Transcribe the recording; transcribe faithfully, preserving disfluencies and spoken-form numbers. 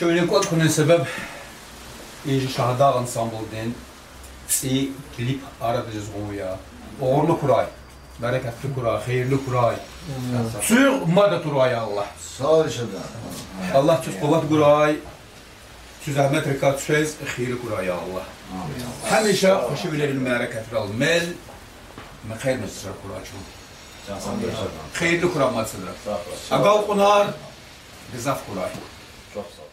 Şöyle konunun sebep İyi Şahada Ensemble si klip aradığız ya. Uğurlu kuray, bereketli kuray, hayırlı kuray. Sur madde kuray Allah. Sağ ol inşallah. Allah çiz kuvvet kuray. Çiz Ahmet Rekat Şez, hayırlı kuray Allah. Hemşe hoşu bilelim bereketli al. Mel, mekayr mesra kuray çun. Hayırlı kuray matsıdır. Agal kunar, gızaf kuray. Çok sağ ol.